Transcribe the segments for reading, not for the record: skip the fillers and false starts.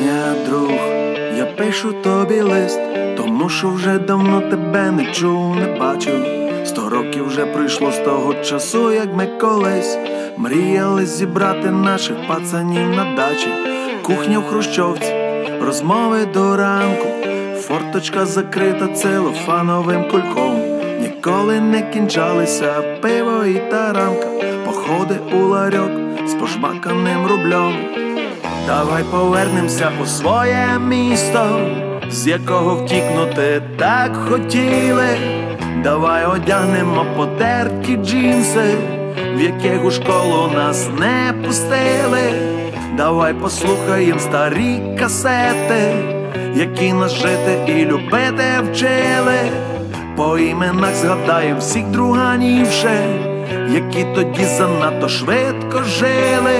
Моя друг, я пишу тобі лист, тому що вже давно тебе не чув, не бачив. 100 років вже пройшло з того часу, як ми колись мріяли зібрати наших пацанів на дачі. Кухня в хрущовці, розмови до ранку, форточка закрита целофановим кульком. Ніколи не кінчалися пиво і таранка, походи у ларьок з пожмаканим рублем. Давай повернемося у своє місто, з якого втікнути так хотіли. Давай одягнемо потерті джинси, в яких у школу нас не пустили. Давай послухаєм старі касети, які нас жити і любити вчили. По іменах згадаєм всіх друганів ще, які тоді занадто швидко жили.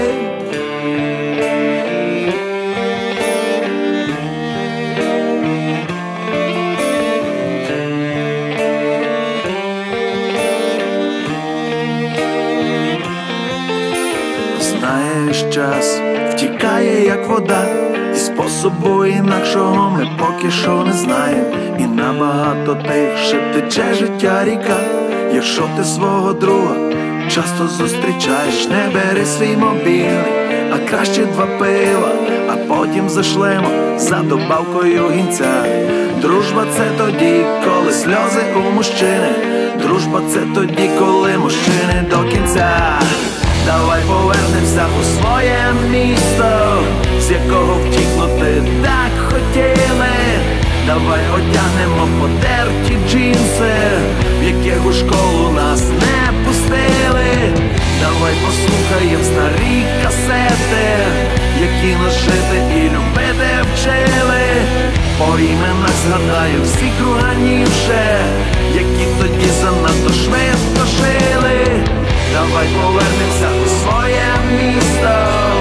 Знаєш, час втікає, як вода, і способу інакшого ми поки що не знаємо. І набагато тихше тече життя ріка. Якщо ти свого друга часто зустрічаєш, не бери свій мобільний, а краще 2 пива, а потім зашлемо за добавкою гінця. Дружба — це тоді, коли сльози у мужчини. Дружба — це тоді, коли мужчини до кінця. Давай повернемося у своє місто, з якого втікнути так хотіли. Давай одягнемо потерті джинси, в яких у школу нас не пустили. Давай послухаєм старі касети, які нас жити і любити вчили. По іменах згадаєм всіх друганів ще, які тоді занадто швидко жили. Давай повернемося у своє місто,